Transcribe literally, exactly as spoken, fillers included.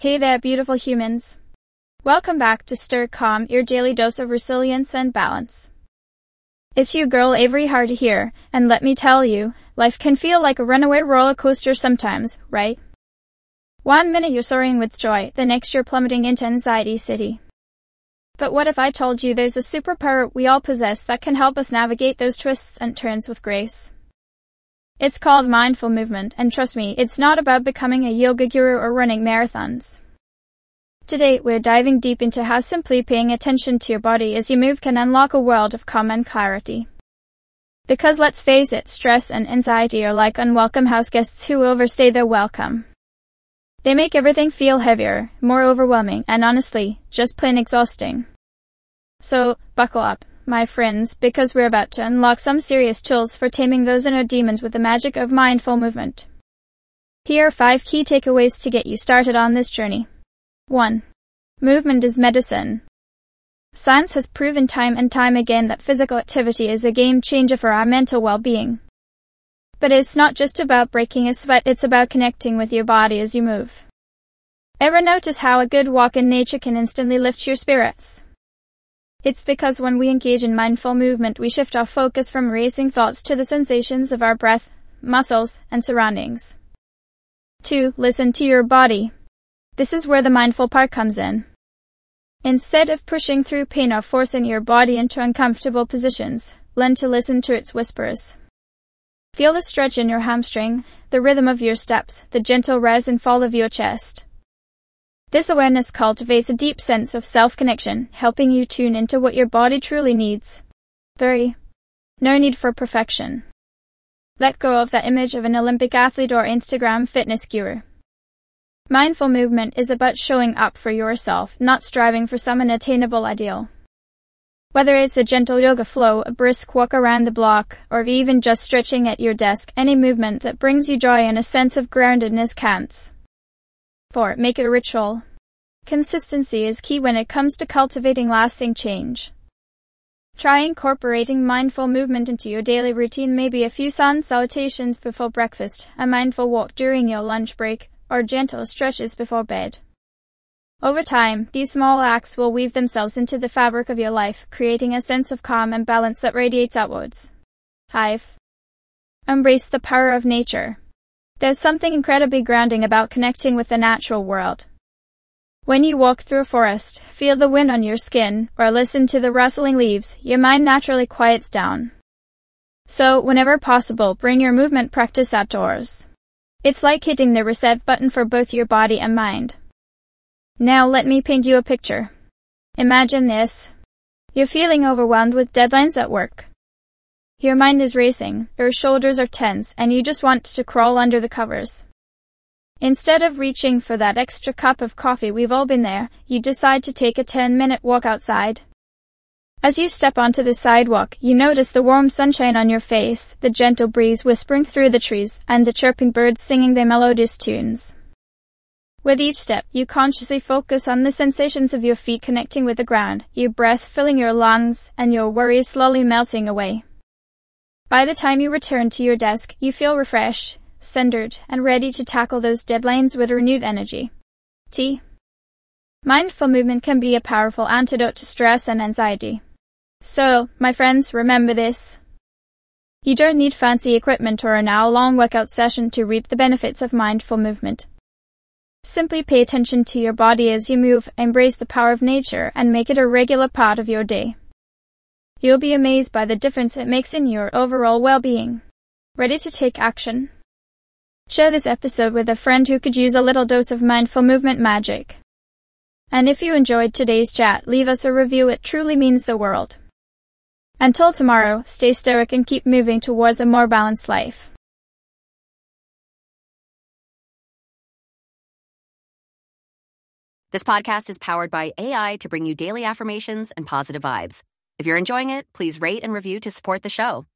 Hey there, beautiful humans. Welcome back to Stir Calm, your daily dose of resilience and balance. It's you, girl Avery Hardy here, and let me tell you, life can feel like a runaway roller coaster sometimes, right? One minute you're soaring with joy, the next you're plummeting into anxiety city. But what if I told you there's a superpower we all possess that can help us navigate those twists and turns with grace? It's called mindful movement, and trust me, it's not about becoming a yoga guru or running marathons. Today, we're diving deep into how simply paying attention to your body as you move can unlock a world of calm and clarity. Because let's face it, stress and anxiety are like unwelcome house guests who overstay their welcome. They make everything feel heavier, more overwhelming, and honestly, just plain exhausting. So, buckle up, my friends, because we're about to unlock some serious tools for taming those inner demons with the magic of mindful movement. Here are five key takeaways to get you started on this journey. one. Movement is medicine. Science has proven time and time again that physical activity is a game changer for our mental well-being. But it's not just about breaking a sweat, it's about connecting with your body as you move. Ever notice how a good walk in nature can instantly lift your spirits? It's because when we engage in mindful movement, we shift our focus from racing thoughts to the sensations of our breath, muscles, and surroundings. two. Listen to your body. This is where the mindful part comes in. Instead of pushing through pain or forcing your body into uncomfortable positions, learn to listen to its whispers. Feel the stretch in your hamstring, the rhythm of your steps, the gentle rise and fall of your chest. This awareness cultivates a deep sense of self-connection, helping you tune into what your body truly needs. three. No need for perfection. Let go of that image of an Olympic athlete or Instagram fitness guru. Mindful movement is about showing up for yourself, not striving for some unattainable ideal. Whether it's a gentle yoga flow, a brisk walk around the block, or even just stretching at your desk, any movement that brings you joy and a sense of groundedness counts. four. Make it a ritual. Consistency is key when it comes to cultivating lasting change. Try incorporating mindful movement into your daily routine, maybe a few sun salutations before breakfast, a mindful walk during your lunch break, or gentle stretches before bed. Over time, these small acts will weave themselves into the fabric of your life, creating a sense of calm and balance that radiates outwards. five. Embrace the power of nature. There's something incredibly grounding about connecting with the natural world. When you walk through a forest, feel the wind on your skin, or listen to the rustling leaves, your mind naturally quiets down. So, whenever possible, bring your movement practice outdoors. It's like hitting the reset button for both your body and mind. Now let me paint you a picture. Imagine this. You're feeling overwhelmed with deadlines at work. Your mind is racing, your shoulders are tense, and you just want to crawl under the covers. Instead of reaching for that extra cup of coffee, we've all been there, you decide to take a ten-minute walk outside. As you step onto the sidewalk, you notice the warm sunshine on your face, the gentle breeze whispering through the trees, and the chirping birds singing their melodious tunes. With each step, you consciously focus on the sensations of your feet connecting with the ground, your breath filling your lungs, and your worries slowly melting away. By the time you return to your desk, you feel refreshed, centered, and ready to tackle those deadlines with renewed energy. T. Mindful movement can be a powerful antidote to stress and anxiety. So, my friends, remember this. You don't need fancy equipment or an hour-long workout session to reap the benefits of mindful movement. Simply pay attention to your body as you move, embrace the power of nature, and make it a regular part of your day. You'll be amazed by the difference it makes in your overall well-being. Ready to take action? Share this episode with a friend who could use a little dose of mindful movement magic. And if you enjoyed today's chat, leave us a review. It truly means the world. Until tomorrow, stay stoic and keep moving towards a more balanced life. This podcast is powered by A I to bring you daily affirmations and positive vibes. If you're enjoying it, please rate and review to support the show.